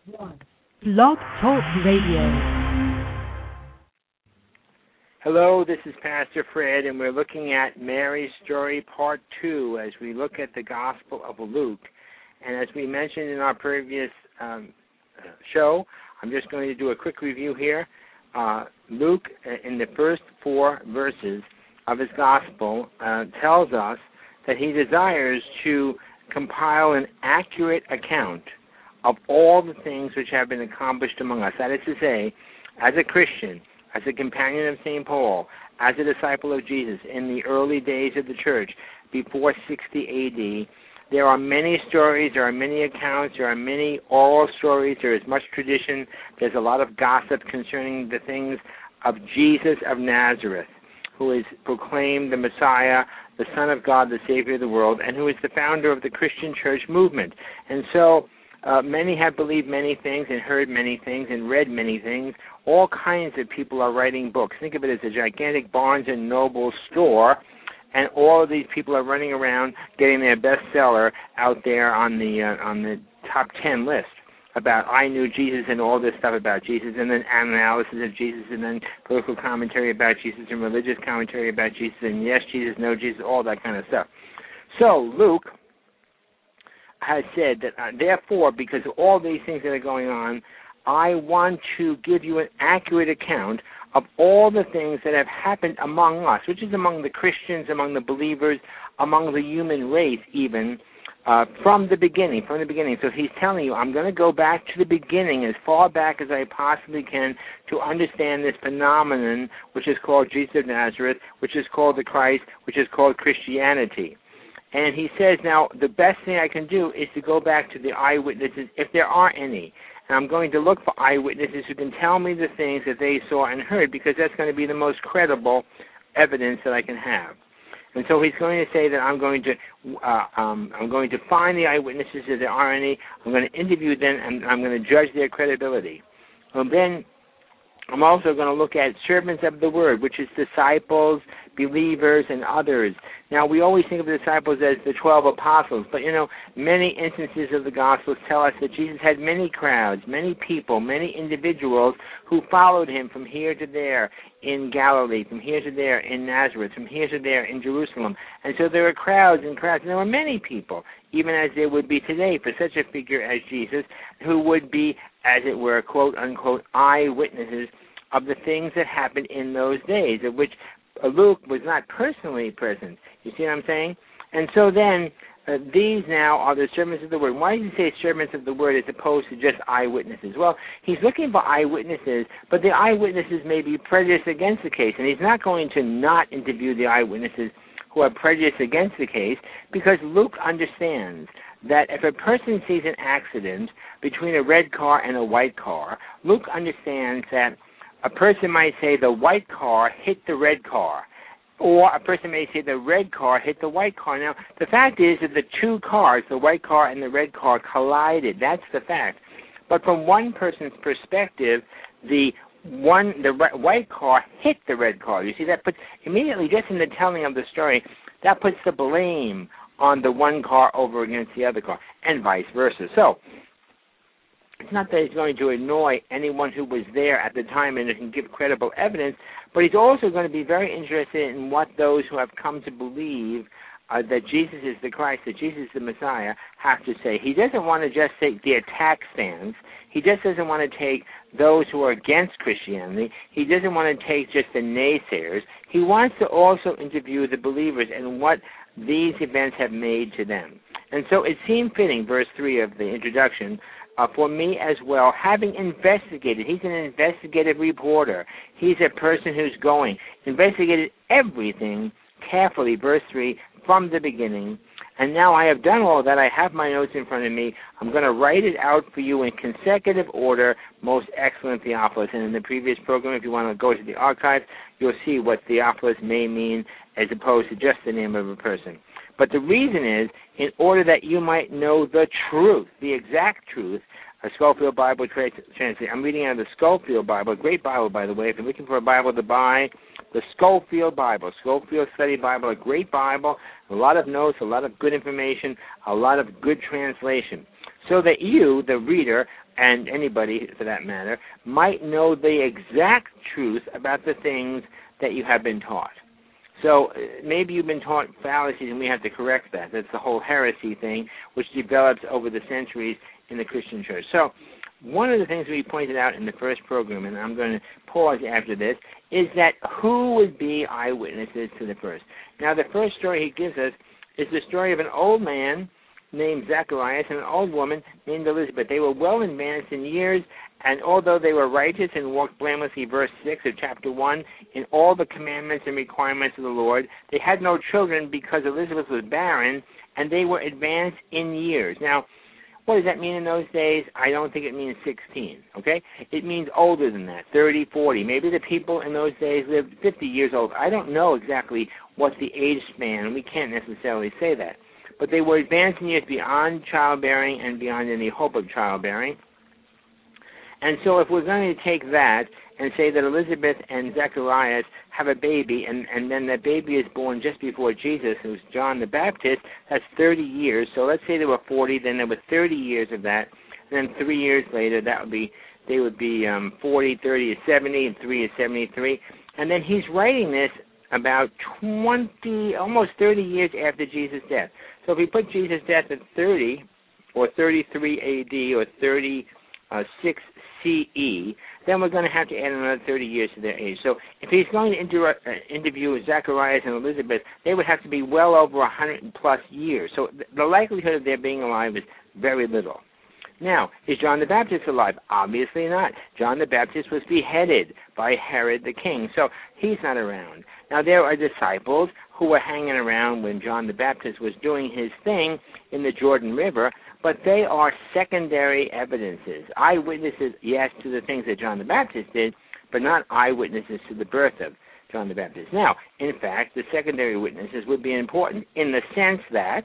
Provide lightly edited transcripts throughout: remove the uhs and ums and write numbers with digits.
Blog Talk Radio. Hello, this is Pastor Fred, and we're looking at Mary's Story Part 2 as we look at the Gospel of Luke. And as we mentioned in our previous show, I'm just going to do a quick review here. Luke, in the first 4 verses of his Gospel, tells us that he desires to compile an accurate account of all the things which have been accomplished among us. That is to say, as a Christian, as a companion of St. Paul, as a disciple of Jesus in the early days of the church, before 60 A.D., there are many stories, there are many accounts, there are many oral stories, there is much tradition, there's a lot of gossip concerning the things of Jesus of Nazareth, who is proclaimed the Messiah, the Son of God, the Savior of the world, and who is the founder of the Christian church movement. And so many have believed many things and heard many things and read many things. All kinds of people are writing books. Think of it as a gigantic Barnes & Noble store, and all of these people are running around getting their bestseller out there on the top 10 list about I knew Jesus and all this stuff about Jesus, and then analysis of Jesus, and then political commentary about Jesus, and religious commentary about Jesus, and yes, Jesus, no Jesus, all that kind of stuff. So Luke has said that, therefore, because of all these things that are going on, I want to give you an accurate account of all the things that have happened among us, which is among the Christians, among the believers, among the human race even, from the beginning. So he's telling you, I'm going to go back to the beginning, as far back as I possibly can, to understand this phenomenon, which is called Jesus of Nazareth, which is called the Christ, which is called Christianity. And he says, now, the best thing I can do is to go back to the eyewitnesses, if there are any. And I'm going to look for eyewitnesses who can tell me the things that they saw and heard, because that's going to be the most credible evidence that I can have. And so he's going to say that I'm going to find the eyewitnesses, if there are any. I'm going to interview them, and I'm going to judge their credibility. And then I'm also going to look at servants of the word, which is disciples, believers, and others. Now, we always think of the disciples as the 12 apostles, but, many instances of the Gospels tell us that Jesus had many crowds, many people, many individuals who followed him from here to there in Galilee, from here to there in Nazareth, from here to there in Jerusalem. And so there were crowds and crowds, and there were many people, even as there would be today for such a figure as Jesus, who would be, as it were, quote-unquote, eyewitnesses of the things that happened in those days, of which Luke was not personally present. You see what I'm saying? And so then, these now are the servants of the word. Why does he say servants of the word as opposed to just eyewitnesses? Well, he's looking for eyewitnesses, but the eyewitnesses may be prejudiced against the case, and he's not going to not interview the eyewitnesses who are prejudiced against the case, because Luke understands that if a person sees an accident between a red car and a white car, Luke understands that a person might say the white car hit the red car, or a person may say the red car hit the white car. Now, the fact is that the two cars, the white car and the red car, collided. That's the fact. But from one person's perspective, the white car hit the red car. You see, that puts immediately, just in the telling of the story, that puts the blame on the one car over against the other car, and vice versa. So it's not that he's going to annoy anyone who was there at the time and can give credible evidence, but he's also going to be very interested in what those who have come to believe that Jesus is the Christ, that Jesus is the Messiah, have to say. He doesn't want to just take the attack stance. He just doesn't want to take those who are against Christianity. He doesn't want to take just the naysayers. He wants to also interview the believers and what these events have made to them. And so it seemed fitting, verse 3 of the introduction, for me as well, having investigated. He's an investigative reporter. He's a person who's investigated everything carefully, verse 3, from the beginning. And now I have done all that. I have my notes in front of me. I'm going to write it out for you in consecutive order, most excellent Theophilus. And in the previous program, if you want to go to the archives, you'll see what Theophilus may mean as opposed to just the name of a person. But the reason is, in order that you might know the truth, the exact truth, a Scofield Bible translation. I'm reading out of the Scofield Bible, a great Bible, by the way. If you're looking for a Bible to buy, the Scofield Bible, Scofield Study Bible, a great Bible, a lot of notes, a lot of good information, a lot of good translation, so that you, the reader, and anybody for that matter, might know the exact truth about the things that you have been taught. So maybe you've been taught fallacies and we have to correct that. That's the whole heresy thing, which develops over the centuries in the Christian church. So one of the things we pointed out in the first program, and I'm going to pause after this, is that who would be eyewitnesses to the first? Now, the first story he gives us is the story of an old man named Zacharias and an old woman named Elizabeth. They were well advanced in years, and although they were righteous and walked blamelessly, verse 6 of chapter 1, in all the commandments and requirements of the Lord, they had no children because Elizabeth was barren, and they were advanced in years. Now, what does that mean in those days? I don't think it means 16, okay? It means older than that, 30, 40. Maybe the people in those days lived 50 years old. I don't know exactly what's the age span, and we can't necessarily say that. But they were advanced in years beyond childbearing and beyond any hope of childbearing. And so if we're going to take that and say that Elizabeth and Zacharias have a baby, and then that baby is born just before Jesus, who's John the Baptist, that's 30 years. So let's say they were 40, then there were 30 years of that. And then 3 years later, they would be 40, 30 is 70, and 3 is 73. And then he's writing this about 20, almost 30 years after Jesus' death. So if we put Jesus' death at 30, or 33 A.D., or 36 C.E., then we're going to have to add another 30 years to their age. So if he's going to interview Zacharias and Elizabeth, they would have to be well over 100-plus years. So the likelihood of their being alive is very little. Now, is John the Baptist alive? Obviously not. John the Baptist was beheaded by Herod the king, so he's not around. Now, there are disciples who were hanging around when John the Baptist was doing his thing in the Jordan River, but they are secondary evidences. Eyewitnesses, yes, to the things that John the Baptist did, but not eyewitnesses to the birth of John the Baptist. Now, in fact, the secondary witnesses would be important in the sense that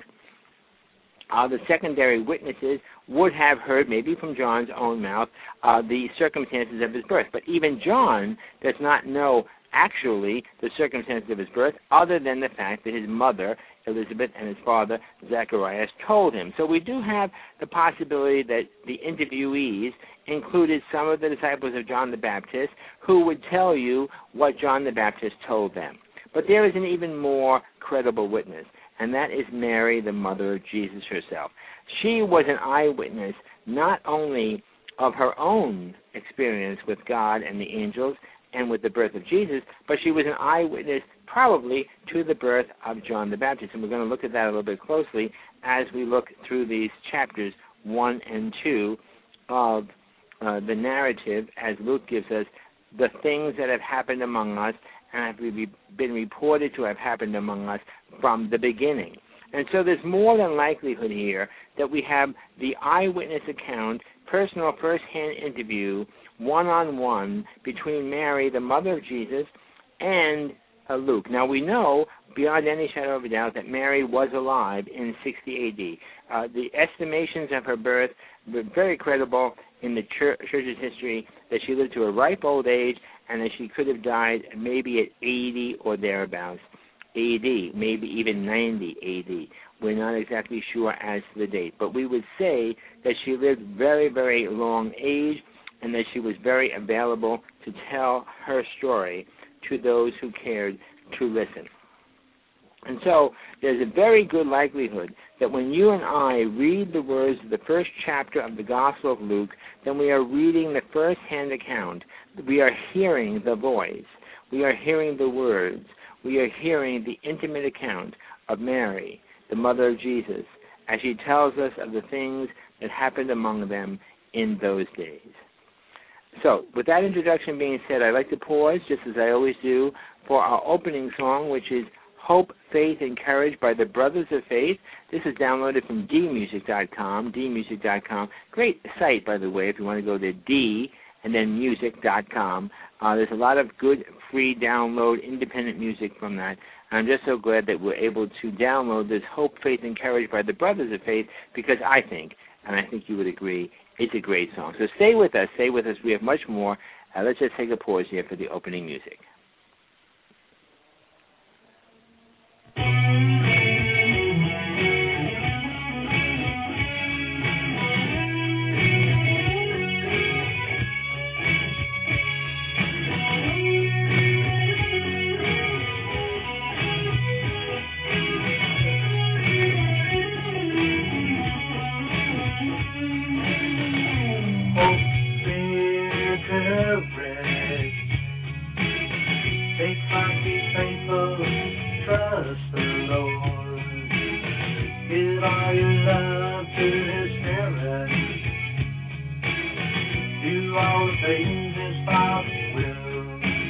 the secondary witnesses would have heard, maybe from John's own mouth, the circumstances of his birth. But even John does not know actually the circumstances of his birth, other than the fact that his mother, Elizabeth, and his father, Zacharias, told him. So we do have the possibility that the interviewees included some of the disciples of John the Baptist who would tell you what John the Baptist told them. But there is an even more credible witness, and that is Mary, the mother of Jesus herself. She was an eyewitness not only of her own experience with God and the angels and with the birth of Jesus, but she was an eyewitness probably to the birth of John the Baptist. And we're going to look at that a little bit closely as we look through these chapters 1 and 2 of the narrative, as Luke gives us the things that have happened among us and have been reported to have happened among us from the beginning. And so there's more than likelihood here that we have the eyewitness account, personal first-hand interview, one-on-one between Mary, the mother of Jesus, and Luke. Now, we know beyond any shadow of a doubt that Mary was alive in 60 A.D. The estimations of her birth were very credible in the church's history, that she lived to a ripe old age and that she could have died maybe at 80 or thereabouts A.D., maybe even 90 A.D. We're not exactly sure as to the date, but we would say that she lived very, very long age and that she was very available to tell her story to those who cared to listen. And so there's a very good likelihood that when you and I read the words of the first chapter of the Gospel of Luke, then we are reading the first-hand account. We are hearing the voice. We are hearing the words. We are hearing the intimate account of Mary, the mother of Jesus, as she tells us of the things that happened among them in those days. So, with that introduction being said, I'd like to pause, just as I always do, for our opening song, which is Hope, Faith, and Courage by the Brothers of Faith. This is downloaded from dmusic.com, dmusic.com. Great site, by the way, if you want to go to D and then music.com. There's a lot of good free download independent music from that. I'm just so glad that we're able to download this Hope, Faith, and Courage by the Brothers of Faith, because I think, and I think you would agree, it's a great song. So stay with us. We have much more. Let's just take a pause here for the opening music. things his Father will.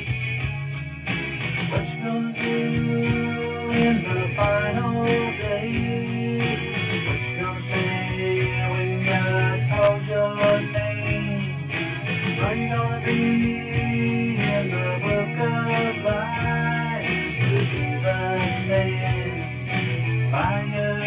What's gonna do in the final day? What's gonna say when God calls your name? Are you gonna be in the book of life? Will Jesus stand by your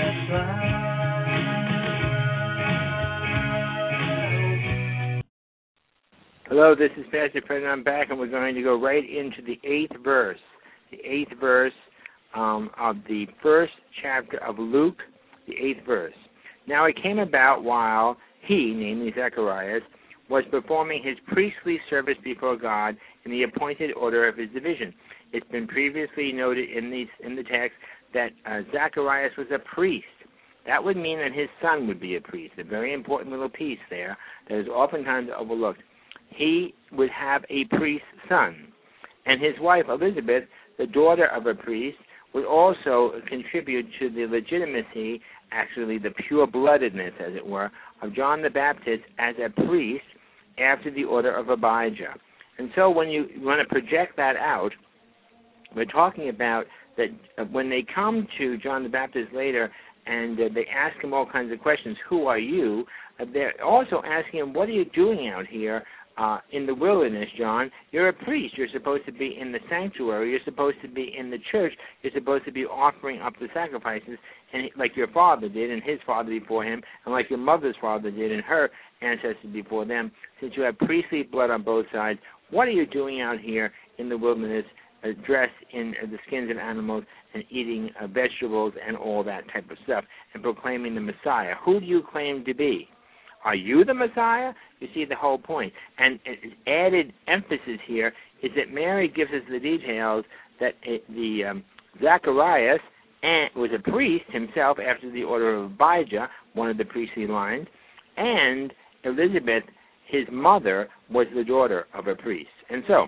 side? Hello, this is Pastor Fred, and I'm back, and we're going to go right into the 8th verse. The 8th verse of the first chapter of Luke, the 8th verse. Now it came about while he, namely Zacharias, was performing his priestly service before God in the appointed order of his division. It's been previously noted in the text that Zacharias was a priest. That would mean that his son would be a priest, a very important little piece there that is oftentimes overlooked. He would have a priest's son, and his wife Elizabeth, the daughter of a priest, would also contribute to the legitimacy, actually the pure-bloodedness, as it were, of John the Baptist as a priest after the order of Abijah. And so when you want to project that out, we're talking about that when they come to John the Baptist later and they ask him all kinds of questions, who are you? They're also asking him, what are you doing out here in the wilderness, John? You're a priest. You're supposed to be in the sanctuary. You're supposed to be in the church. You're supposed to be offering up the sacrifices, and like your father did and his father before him, and like your mother's father did and her ancestors before them. Since you have priestly blood on both sides, what are you doing out here in the wilderness, dressed in the skins of animals and eating vegetables and all that type of stuff, and proclaiming the Messiah? Who do you claim to be? Are you the Messiah? You see the whole point. And added emphasis here is that Mary gives us the details that Zacharias was a priest himself after the order of Abijah, one of the priestly lines, and Elizabeth, his mother, was the daughter of a priest. And so,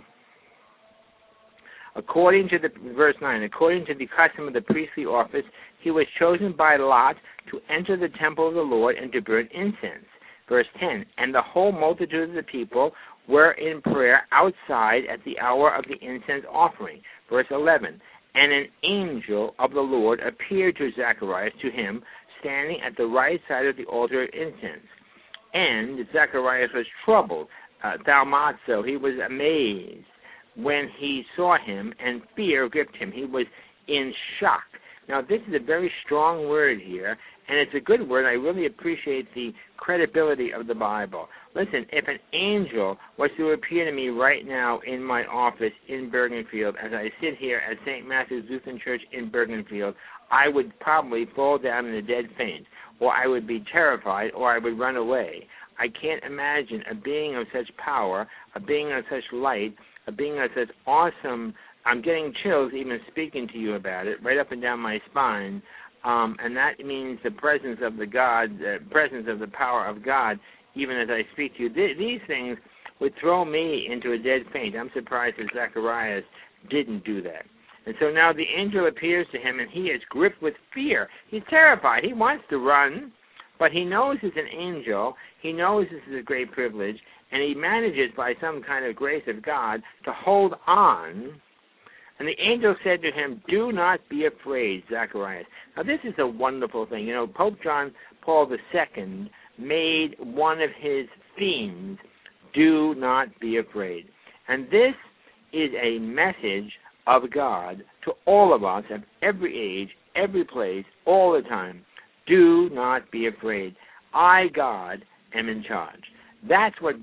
according to verse 9, according to the custom of the priestly office, he was chosen by lot to enter the temple of the Lord and to burn incense. Verse 10, and the whole multitude of the people were in prayer outside at the hour of the incense offering. Verse 11, and an angel of the Lord appeared to Zacharias, to him, standing at the right side of the altar of incense. And Zacharias was troubled, thaumazo, he was amazed when he saw him, and fear gripped him. He was in shock. Now, this is a very strong word here, and it's a good word. I really appreciate the credibility of the Bible. Listen, if an angel was to appear to me right now in my office in Bergenfield, as I sit here at St. Matthew's Lutheran Church in Bergenfield, I would probably fall down in a dead faint, or I would be terrified, or I would run away. I can't imagine a being of such power, a being of such light, a being of such awesome. I'm getting chills even speaking to you about it, right up and down my spine. And that means the presence of the God, the presence of the power of God, even as I speak to you. These things would throw me into a dead faint. I'm surprised that Zacharias didn't do that. And so now the angel appears to him, and he is gripped with fear. He's terrified. He wants to run, but he knows it's an angel. He knows this is a great privilege, and he manages by some kind of grace of God to hold on. And the angel said to him, do not be afraid, Zacharias. Now, this is a wonderful thing. You know, Pope John Paul II made one of his themes, do not be afraid. And this is a message of God to all of us of every age, every place, all the time. Do not be afraid. I, God, am in charge. That's what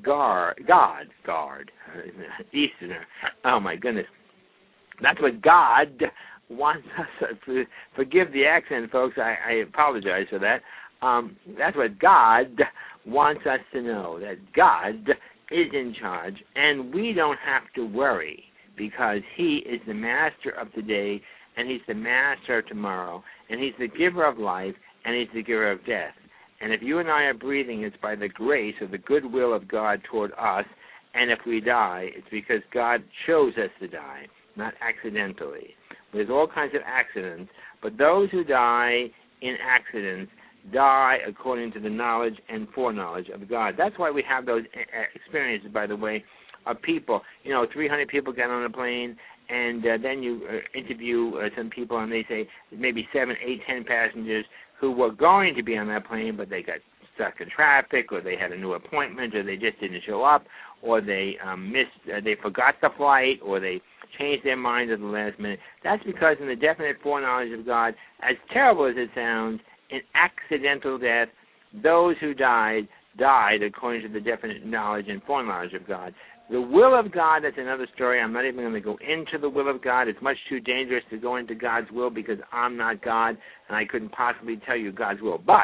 Easterner, oh my goodness. That's what God wants us to, forgive the accent, folks, I apologize for that. That's what God wants us to know, that God is in charge, and we don't have to worry because he is the master of today, and he's the master of tomorrow, and he's the giver of life, and he's the giver of death. And if you and I are breathing, it's by the grace or the goodwill of God toward us, and if we die, it's because God chose us to die, not accidentally. There's all kinds of accidents, but those who die in accidents die according to the knowledge and foreknowledge of God. That's why we have those experiences, by the way, of people. 300 people get on a plane, and then you interview some people, and they say maybe 7, 8, 10 passengers who were going to be on that plane, but they got stuck in traffic, or they had a new appointment, or they just didn't show up, or they they forgot the flight, or they changed their minds at the last minute. That's because in the definite foreknowledge of God, as terrible as it sounds, in accidental death, those who died according to the definite knowledge and foreknowledge of God. The will of God, that's another story. I'm not even going to go into the will of God. It's much too dangerous to go into God's will because I'm not God, and I couldn't possibly tell you God's will. But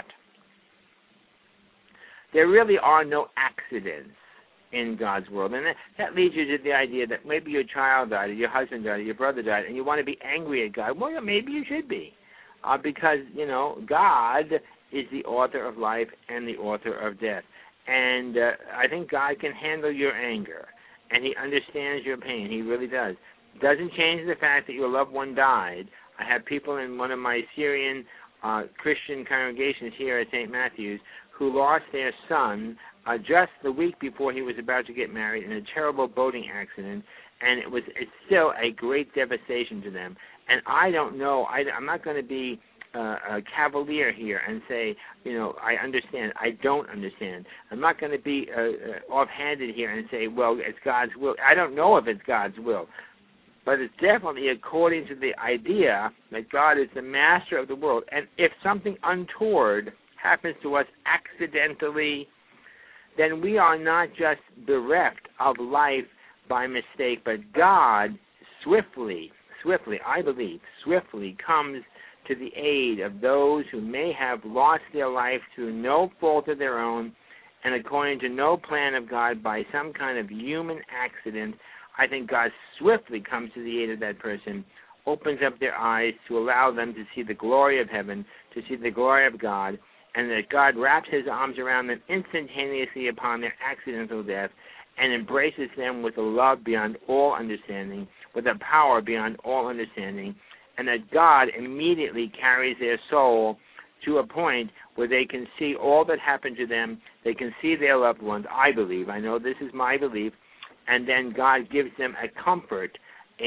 there really are no accidents in God's world. And that leads you to the idea that maybe your child died, or your husband died, or your brother died, and you want to be angry at God. Well, maybe you should be. Because, God is the author of life and the author of death. And I think God can handle your anger, and He understands your pain. He really does. Doesn't change the fact that your loved one died. I have people in one of my Syrian Christian congregations here at St. Matthew's who lost their son just the week before he was about to get married in a terrible boating accident, and it's still a great devastation to them. And I don't know, I'm not going to be a cavalier here and say, I understand. I don't understand. I'm not going to be offhanded here and say, well, it's God's will. I don't know if it's God's will, but it's definitely according to the idea that God is the master of the world. And if something untoward happens to us accidentally, then we are not just bereft of life by mistake, but God swiftly, I believe, comes to the aid of those who may have lost their life through no fault of their own and according to no plan of God by some kind of human accident. I think God swiftly comes to the aid of that person, opens up their eyes to allow them to see the glory of heaven, to see the glory of God, and that God wraps His arms around them instantaneously upon their accidental death and embraces them with a love beyond all understanding, with a power beyond all understanding, and that God immediately carries their soul to a point where they can see all that happened to them, they can see their loved ones, I believe, I know this is my belief, and then God gives them a comfort,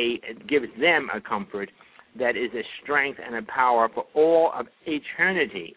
that is a strength and a power for all of eternity.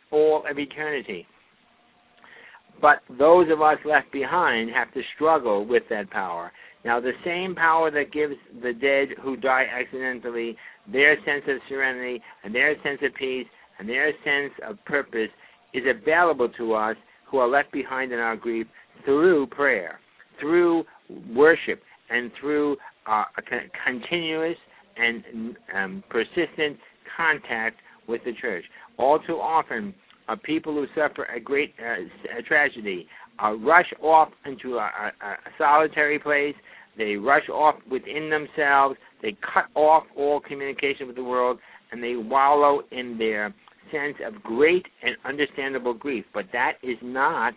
But those of us left behind have to struggle with that power. Now, the same power that gives the dead who die accidentally their sense of serenity and their sense of peace and their sense of purpose is available to us who are left behind in our grief through prayer, through worship, and through a continuous and persistent contact with the church. All too often, people who suffer a great tragedy rush off into a solitary place. They rush off within themselves. They cut off all communication with the world, and they wallow in their sense of great and understandable grief. But that is not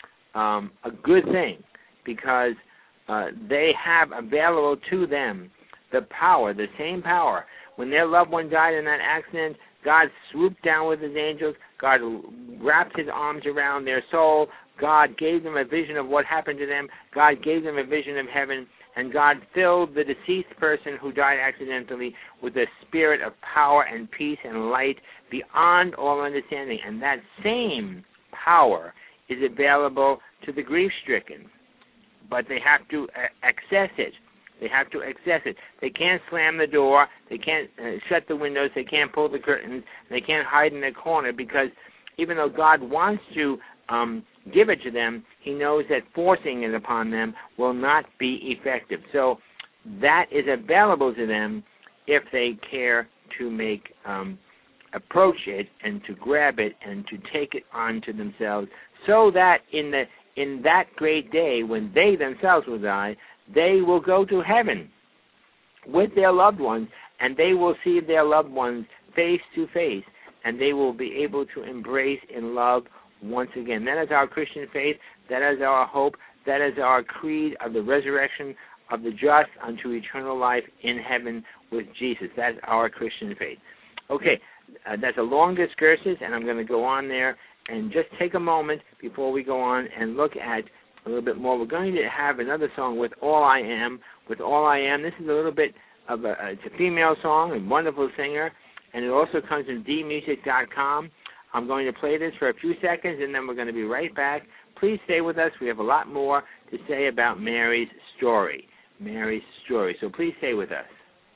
a good thing, because they have available to them the power, the same power. When their loved one died in that accident, God swooped down with His angels. God wrapped His arms around their soul. God gave them a vision of what happened to them. God gave them a vision of heaven. And God filled the deceased person who died accidentally with a spirit of power and peace and light beyond all understanding. And that same power is available to the grief-stricken. But they have to access it. They can't slam the door. They can't shut the windows. They can't pull the curtains. They can't hide in a corner, because even though God wants to give it to them, He knows that forcing it upon them will not be effective. So that is available to them if they care to approach it and to grab it and to take it onto themselves, so that in that great day when they themselves will die, they will go to heaven with their loved ones, and they will see their loved ones face to face, and they will be able to embrace in love once again. That is our Christian faith. That is our hope. That is our creed of the resurrection of the just unto eternal life in heaven with Jesus. That's our Christian faith. Okay, that's a long discursus, and I'm going to go on there And just take a moment before we go on and look at a little bit more. We're going to have another song, With All I Am. With All I Am, this is a little bit of it's a female song, a wonderful singer, and it also comes from dmusic.com. I'm going to play this for a few seconds, and then we're going to be right back. Please stay with us. We have a lot more to say about Mary's story. Mary's story. So please stay with us.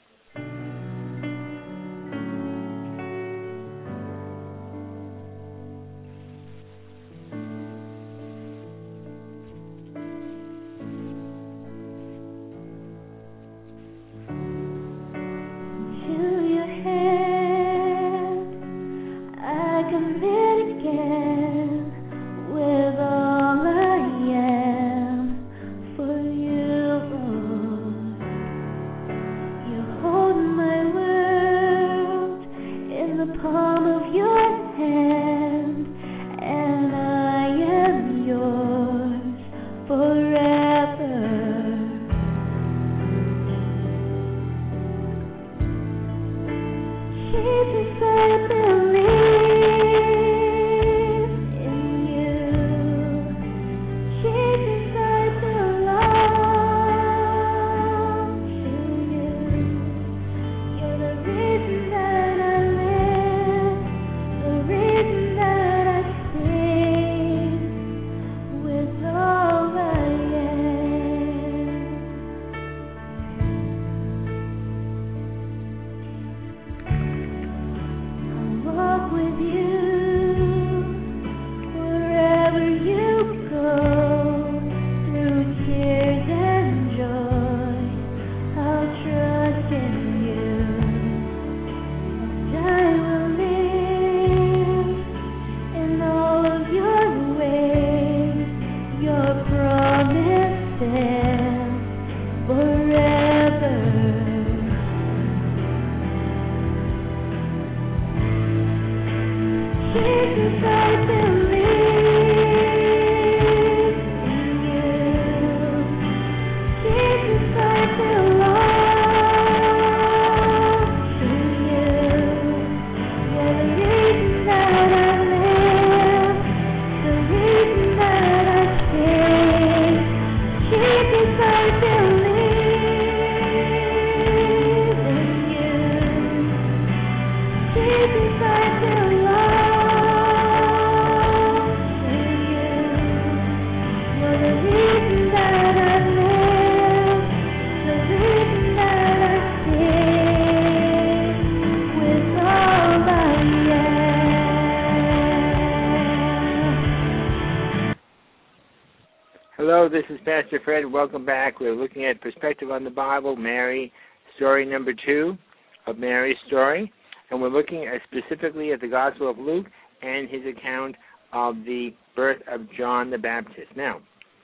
Hello, this is Pastor Fred. Welcome back. We're looking at Perspective on the Bible, Mary, story number 2 of Mary's story. And we're looking specifically at the Gospel of Luke and his account of the birth of John the Baptist. Now,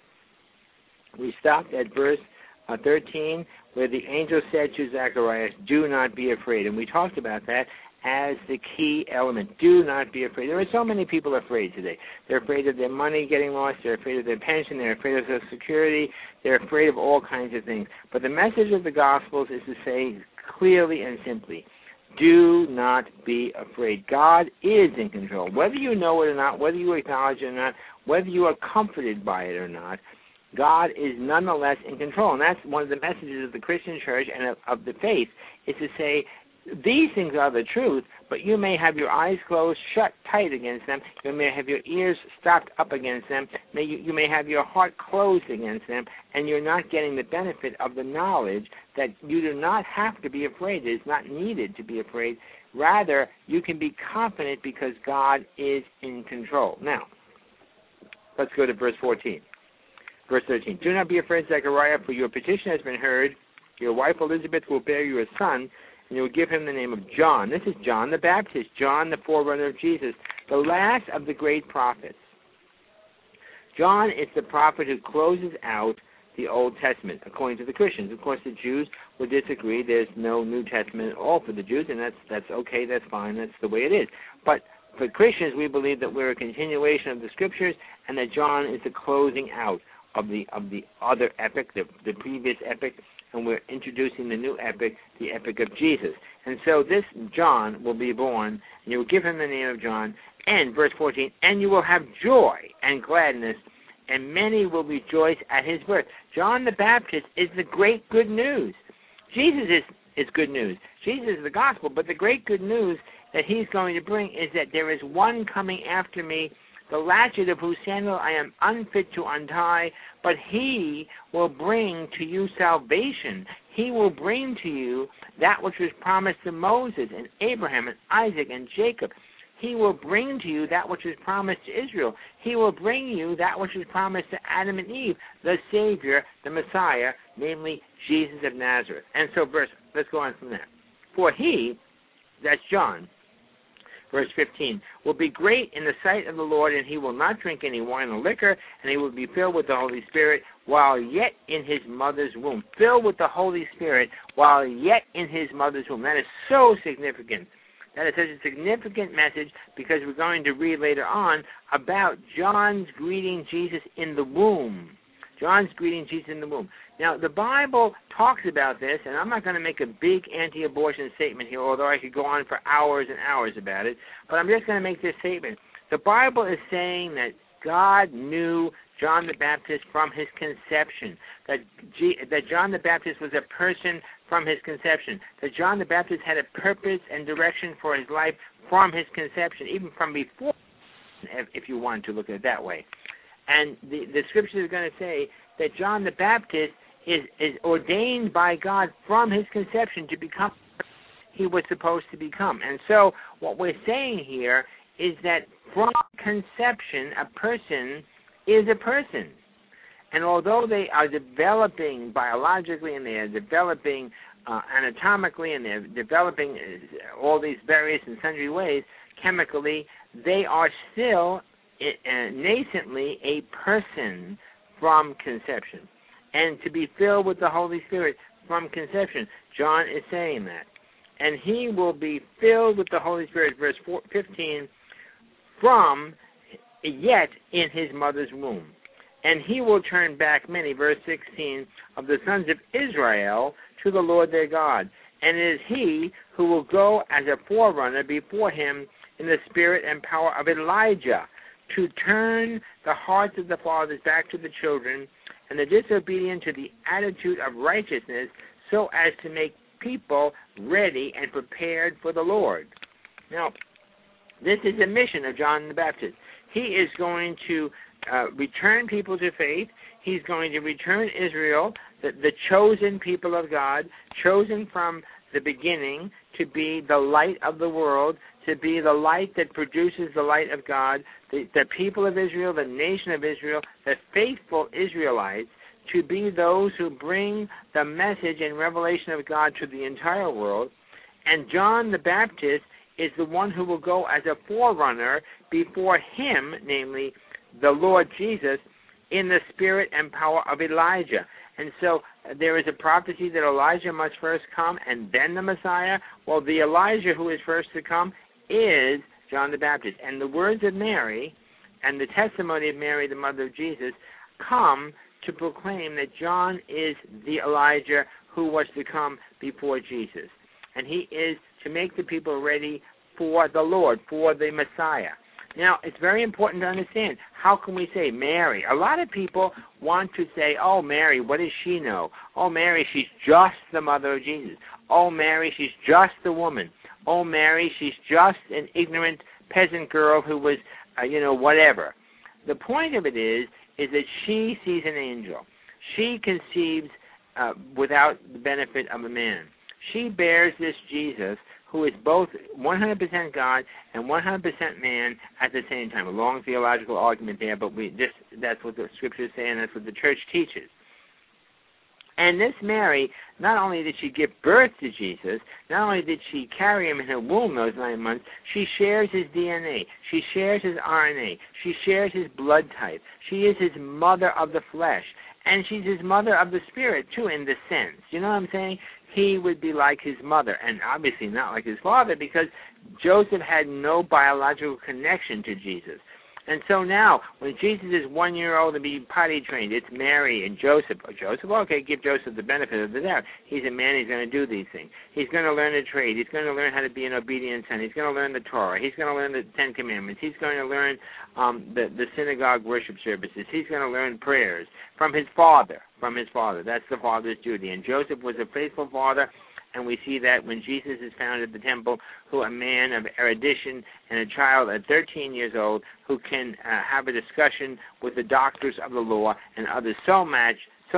we stopped at verse 13, where the angel said to Zacharias, "Do not be afraid." And we talked about that as the key element. Do not be afraid. There are so many people afraid today. They're afraid of their money getting lost. They're afraid of their pension. They're afraid of Social Security. They're afraid of all kinds of things. But the message of the Gospels is to say clearly and simply, do not be afraid. God is in control. Whether you know it or not, whether you acknowledge it or not, whether you are comforted by it or not, God is nonetheless in control. And that's one of the messages of the Christian church and of the faith, is to say, these things are the truth, but you may have your eyes closed, shut tight against them. You may have your ears stopped up against them. You may have your heart closed against them, and you're not getting the benefit of the knowledge that you do not have to be afraid. It is not needed to be afraid. Rather, you can be confident because God is in control. Now, let's go to verse 14. Verse 13. Do not be afraid, Zechariah, for your petition has been heard. Your wife Elizabeth will bear you a son, and you will give him the name of John. This is John the Baptist, John the forerunner of Jesus, the last of the great prophets. John is the prophet who closes out the Old Testament, according to the Christians. Of course, the Jews would disagree. There's no New Testament at all for the Jews, and that's okay, that's fine, that's the way it is. But for Christians, we believe that we're a continuation of the Scriptures and that John is the closing out. of the other epic, the previous epic, and we're introducing the new epic, the epic of Jesus. And so this John will be born, and you will give him the name of John. And verse 14, and you will have joy and gladness, and many will rejoice at his birth. John the Baptist is the great good news. Jesus is good news. Jesus is the gospel, but the great good news that he's going to bring is that there is one coming after me, the latchet of whose sandal I am unfit to untie, but he will bring to you salvation. He will bring to you that which was promised to Moses and Abraham and Isaac and Jacob. He will bring to you that which was promised to Israel. He will bring you that which was promised to Adam and Eve, the Savior, the Messiah, namely Jesus of Nazareth. And so let's go on from there. For he, that's John, verse 15, will be great in the sight of the Lord, and he will not drink any wine or liquor, and he will be filled with the Holy Spirit while yet in his mother's womb. Filled with the Holy Spirit while yet in his mother's womb. That is so significant. That is such a significant message because we're going to read later on about John's greeting Jesus in the womb. John's greeting Jesus in the womb. Now, the Bible talks about this, and I'm not going to make a big anti-abortion statement here, although I could go on for hours and hours about it, but I'm just going to make this statement. The Bible is saying that God knew John the Baptist from his conception, that John the Baptist was a person from his conception, that John the Baptist had a purpose and direction for his life from his conception, even from before, if you want to look at it that way. And the scriptures are going to say that John the Baptist is ordained by God from his conception to become what he was supposed to become. And so what we're saying here is that from conception, a person is a person. And although they are developing biologically and they are developing anatomically and they're developing all these various and sundry ways chemically, they are still nascently a person from conception. And to be filled with the Holy Spirit from conception. John is saying that. And he will be filled with the Holy Spirit, verse 15, from yet in his mother's womb. And he will turn back many, verse 16, of the sons of Israel to the Lord their God. And it is he who will go as a forerunner before him in the spirit and power of Elijah, to turn the hearts of the fathers back to the children and the disobedient to the attitude of righteousness, so as to make people ready and prepared for the Lord. Now, this is the mission of John the Baptist. He is going to return people to faith. He's going to return Israel, the chosen people of God, chosen from the beginning to be the light of the world, to be the light that produces the light of God, the people of Israel, the nation of Israel, the faithful Israelites, to be those who bring the message and revelation of God to the entire world. And John the Baptist is the one who will go as a forerunner before him, namely the Lord Jesus, in the spirit and power of Elijah. And so there is a prophecy that Elijah must first come and then the Messiah. Well, the Elijah who is first to come is John the Baptist. And the words of Mary and the testimony of Mary, the mother of Jesus, come to proclaim that John is the Elijah who was to come before Jesus. And he is to make the people ready for the Lord, for the Messiah. Now, it's very important to understand, how can we say Mary? A lot of people want to say, oh, Mary, what does she know? Oh, Mary, she's just the mother of Jesus. Oh, Mary, she's just a woman. Oh, Mary, she's just an ignorant peasant girl who was, whatever. The point of it is that she sees an angel. She conceives without the benefit of a man. She bears this Jesus who is both 100% God and 100% man at the same time. A long theological argument there, but that's what the scriptures say, and that's what the church teaches. And this Mary, not only did she give birth to Jesus, not only did she carry him in her womb those 9 months, she shares his DNA, she shares his RNA, she shares his blood type. She is his mother of the flesh, and she's his mother of the spirit, too, in this sense. You know what I'm saying? He would be like his mother, and obviously not like his father, because Joseph had no biological connection to Jesus. And so now, when Jesus is 1 year old and being potty trained, it's Mary and Joseph. Oh, Joseph? Okay, give Joseph the benefit of the doubt. He's a man, he's going to do these things. He's going to learn a trade. He's going to learn how to be an obedient son. He's going to learn the Torah. He's going to learn the Ten Commandments. He's going to learn the synagogue worship services. He's going to learn prayers from his father. That's the father's duty. And Joseph was a faithful father. And we see that when Jesus is found at the temple, who a man of erudition and a child at 13 years old who can have a discussion with the doctors of the law and others so much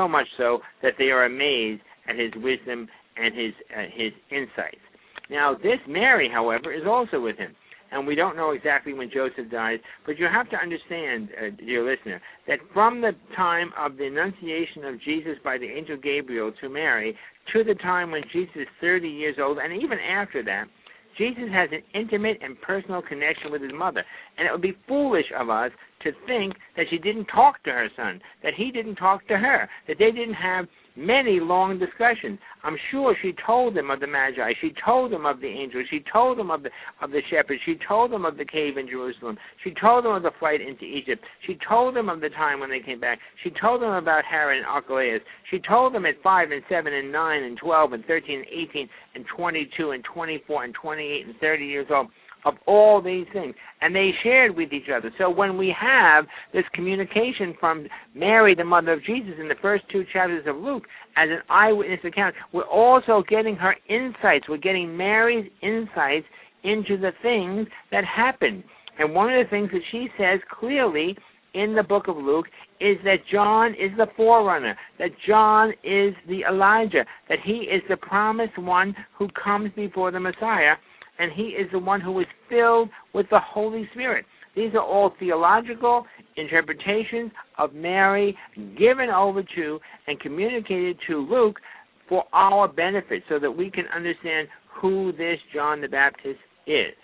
so that they are amazed at his wisdom and his insights. Now, this Mary, however, is also with him. And we don't know exactly when Joseph dies, but you have to understand, dear listener, that from the time of the Annunciation of Jesus by the angel Gabriel to Mary to the time when Jesus is 30 years old, and even after that, Jesus has an intimate and personal connection with his mother. And it would be foolish of us to think that she didn't talk to her son, that he didn't talk to her, that they didn't have many long discussions. I'm sure she told them of the Magi. She told them of the angels. She told them of the shepherds. She told them of the cave in Jerusalem. She told them of the flight into Egypt. She told them of the time when they came back. She told them about Herod and Archelaus. She told them at 5 and 7 and 9 and 12 and 13 and 18 and 22 and 24 and 28 and 30 years old of all these things, and they shared with each other. So when we have this communication from Mary, the mother of Jesus, in the first 2 chapters of Luke, as an eyewitness account, we're also getting her insights. We're getting Mary's insights into the things that happened. And one of the things that she says clearly in the book of Luke is that John is the forerunner, that John is the Elijah, that he is the promised one who comes before the Messiah, and he is the one who is filled with the Holy Spirit. These are all theological interpretations of Mary given over to and communicated to Luke for our benefit so that we can understand who this John the Baptist is.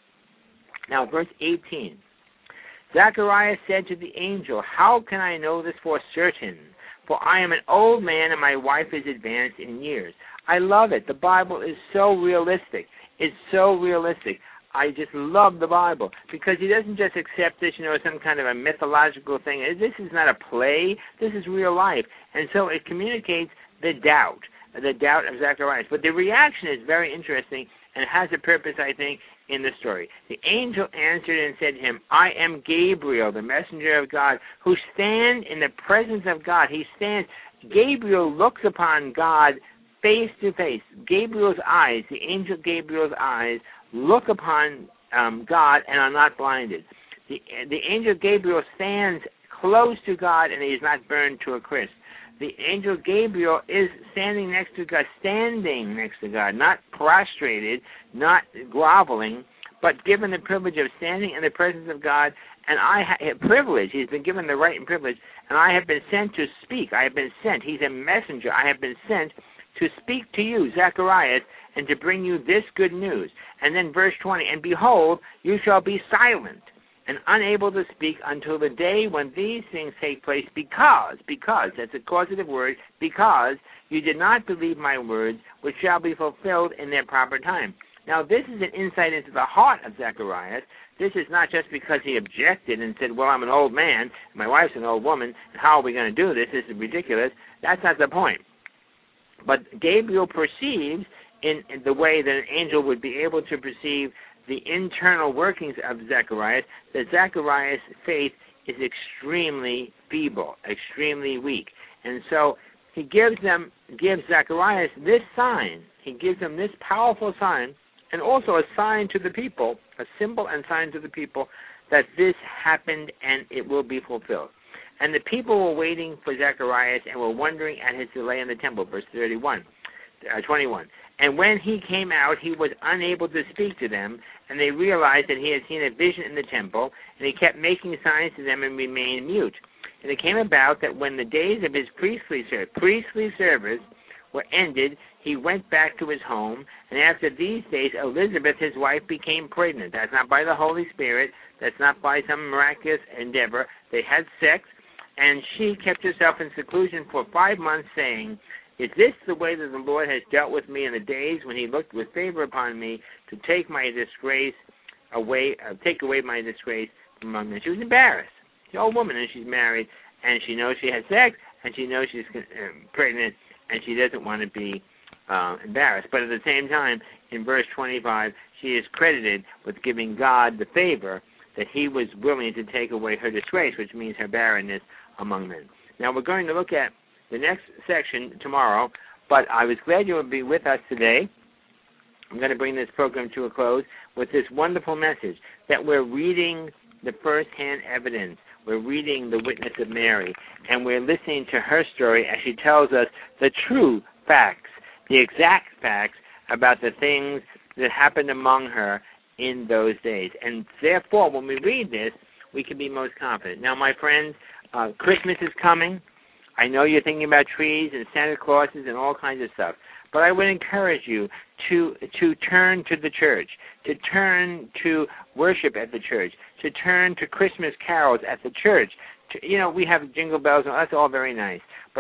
Now, verse 18. Zacharias said to the angel, "How can I know this for certain? For I am an old man and my wife is advanced in years." I love it. The Bible is so realistic. It's so realistic. I just love the Bible because he doesn't just accept this, some kind of a mythological thing. This is not a play. This is real life. And so it communicates the doubt of Zacharias. But the reaction is very interesting and has a purpose, I think, in the story. The angel answered and said to him, "I am Gabriel, the messenger of God, who stand in the presence of God." Gabriel looks upon God face to face. Gabriel's eyes, the angel Gabriel's eyes, look upon God and are not blinded. The angel Gabriel stands close to God and he is not burned to a crisp. The angel Gabriel is standing next to God, not prostrated, not groveling, but given the privilege of standing in the presence of God. And he's been given the right and privilege, and I have been sent to speak. I have been sent. He's a messenger. I have been sent to speak to you, Zacharias, and to bring you this good news. And then verse 20, "And behold, you shall be silent and unable to speak until the day when these things take place, because, that's a causative word, because you did not believe my words, which shall be fulfilled in their proper time." Now, this is an insight into the heart of Zacharias. This is not just because he objected and said, well, I'm an old man, and my wife's an old woman, and how are we going to do this? This is ridiculous. That's not the point. But Gabriel perceives, in the way that an angel would be able to perceive the internal workings of Zacharias, that Zacharias' faith is extremely feeble, extremely weak. And so he gives Zacharias this sign. He gives him this powerful sign, and also a sign to the people, a symbol and sign to the people, that this happened and it will be fulfilled. And the people were waiting for Zacharias and were wondering at his delay in the temple, verse 21. And when he came out, he was unable to speak to them, and they realized that he had seen a vision in the temple, and he kept making signs to them and remained mute. And it came about that when the days of his priestly service were ended, he went back to his home, and after these days, Elizabeth, his wife, became pregnant. That's not by the Holy Spirit. That's not by some miraculous endeavor. They had sex, and she kept herself in seclusion for 5 months, saying, "Is this the way that the Lord has dealt with me in the days when he looked with favor upon me to take away my disgrace among men. She was embarrassed. She's an old woman, and she's married, and she knows she has sex, and she knows she's pregnant, and she doesn't want to be embarrassed. But at the same time, in verse 25, she is credited with giving God the favor that he was willing to take away her disgrace, which means her barrenness among men. Now, we're going to look at the next section tomorrow, but I was glad you would be with us today. I'm going to bring this program to a close with this wonderful message that we're reading the first-hand evidence. We're reading the witness of Mary, and we're listening to her story as she tells us the true facts, the exact facts about the things that happened among her in those days. And therefore, when we read this, we can be most confident. Now, my friends, Christmas is coming. I know you're thinking about trees and Santa Clauses and all kinds of stuff. But I would encourage you to turn to the church, to turn to worship at the church, to turn to Christmas carols at the church. We have jingle bells, and that's all very nice. But,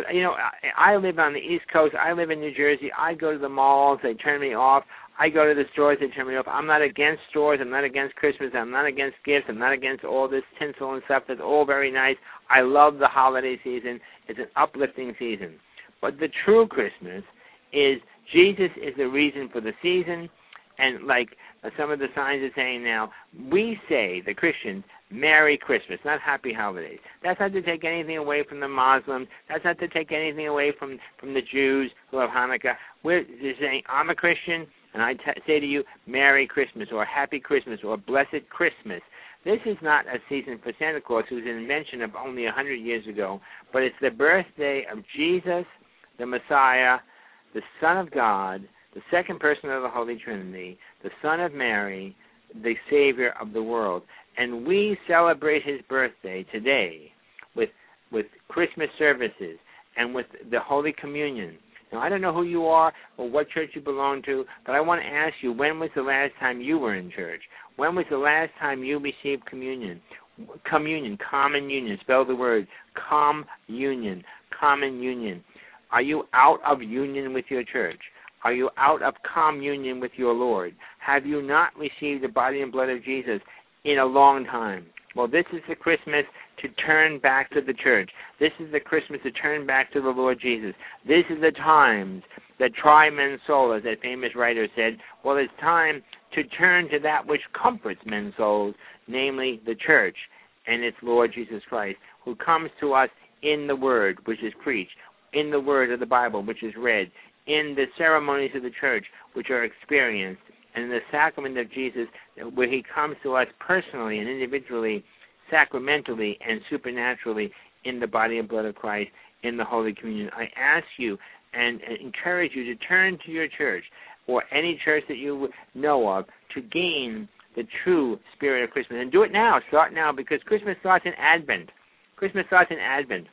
I live on the East Coast. I live in New Jersey. I go to the malls. They turn me off. I go to the stores. They turn me off. I'm not against stores. I'm not against Christmas. I'm not against gifts. I'm not against all this tinsel and stuff. That's all very nice. I love the holiday season. It's an uplifting season. But the true Christmas is Jesus is the reason for the season, and like some of the signs are saying now, we say, the Christians, Merry Christmas, not Happy Holidays. That's not to take anything away from the Muslims. That's not to take anything away from the Jews who have Hanukkah. We're just saying, I'm a Christian, and I say to you, Merry Christmas, or Happy Christmas, or Blessed Christmas. This is not a season for Santa Claus, who's an invention of only 100 years ago, but it's the birthday of Jesus, the Messiah, the Son of God, the second person of the Holy Trinity, the Son of Mary, the Savior of the world. And we celebrate his birthday today with Christmas services and with the Holy Communion. Now, I don't know who you are or what church you belong to, but I want to ask you, when was the last time you were in church? When was the last time you received communion? Communion, common union, spell the word, communion, common union. Are you out of union with your church? Are you out of communion with your Lord? Have you not received the body and blood of Jesus in a long time? Well, this is the Christmas to turn back to the church. This is the Christmas to turn back to the Lord Jesus. This is the times that try men's soul, as that famous writer said. Well, it's time to turn to that which comforts men's souls, namely the church and its Lord Jesus Christ, who comes to us in the Word, which is preached, in the Word of the Bible, which is read, in the ceremonies of the church, which are experienced, and in the sacrament of Jesus, where he comes to us personally and individually, sacramentally and supernaturally in the body and blood of Christ, in the Holy Communion. I ask you and encourage you to turn to your church or any church that you know of to gain the true spirit of Christmas. And do it now. Start now, because Christmas starts in Advent. Christmas starts in Advent.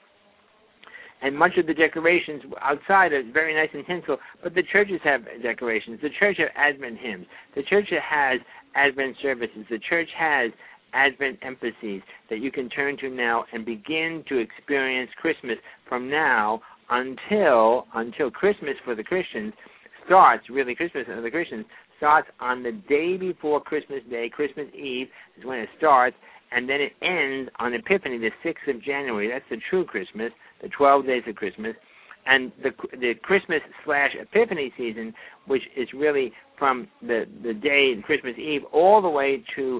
And much of the decorations outside are very nice and tinsel, but the churches have decorations. The church has Advent hymns. The church has Advent services. The church has Advent emphases that you can turn to now and begin to experience Christmas from now until Christmas for the Christians starts, really Christmas for the Christians starts on the day before Christmas Day. Christmas Eve is when it starts, and then it ends on Epiphany, the 6th of January. That's the true Christmas, the 12 days of Christmas. And the Christmas/Epiphany season, which is really from the day, Christmas Eve, all the way to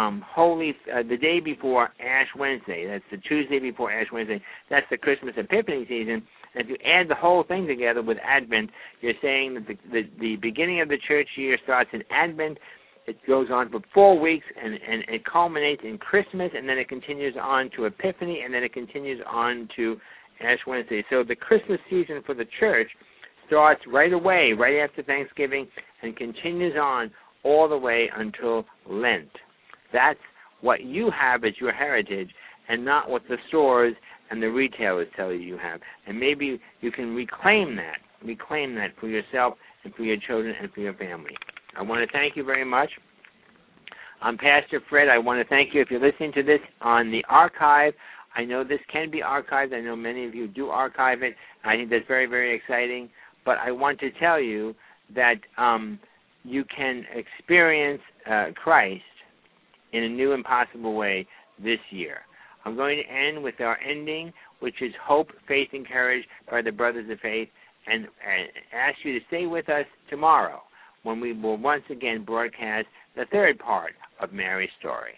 the day before Ash Wednesday. That's the Tuesday before Ash Wednesday. That's the Christmas Epiphany season. And if you add the whole thing together with Advent, you're saying that the beginning of the church year starts in Advent. It goes on for 4 weeks, and it culminates in Christmas, and then it continues on to Epiphany, and then it continues on to Ash Wednesday. So the Christmas season for the church starts right away, right after Thanksgiving, and continues on all the way until Lent. That's what you have as your heritage, and not what the stores and the retailers tell you have. And maybe you can reclaim that for yourself and for your children and for your family. I want to thank you very much. I'm Pastor Fred. I want to thank you if you're listening to this on the archive. I know this can be archived. I know many of you do archive it. I think that's very, very exciting. But I want to tell you that you can experience Christ in a new and possible way this year. I'm going to end with our ending, which is Hope, Faith, and Courage by the Brothers of Faith, and ask you to stay with us tomorrow when we will once again broadcast the third part of Mary's story.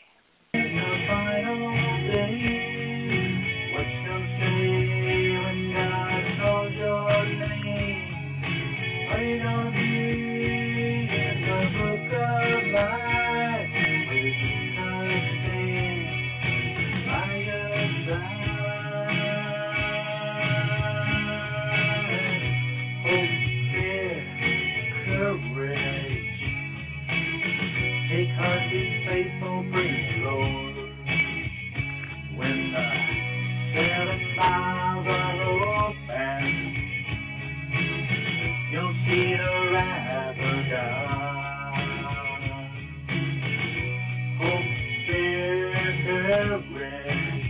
Take heart, be faithful, praise the Lord. When the 7 miles are open, you'll see the wrath of God. Hope, fear, courage.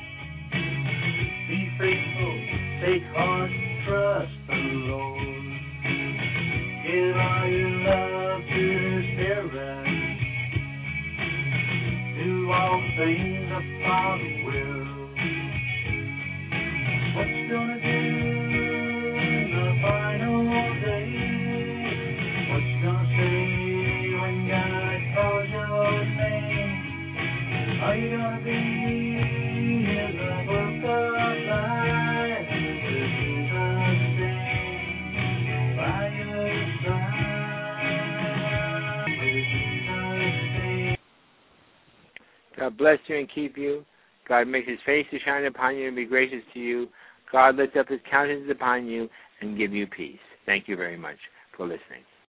Be faithful, take heart, trust the Lord. Give all your love to His Spirit. Do all things the Father will. What's gonna do in the final day? What's gonna say when God calls your name? Are you gonna be in the book of life with Jesus stand by your side? With Jesus stand. God bless you and keep you. God make His face to shine upon you and be gracious to you. God lift up His countenance upon you and give you peace. Thank you very much for listening.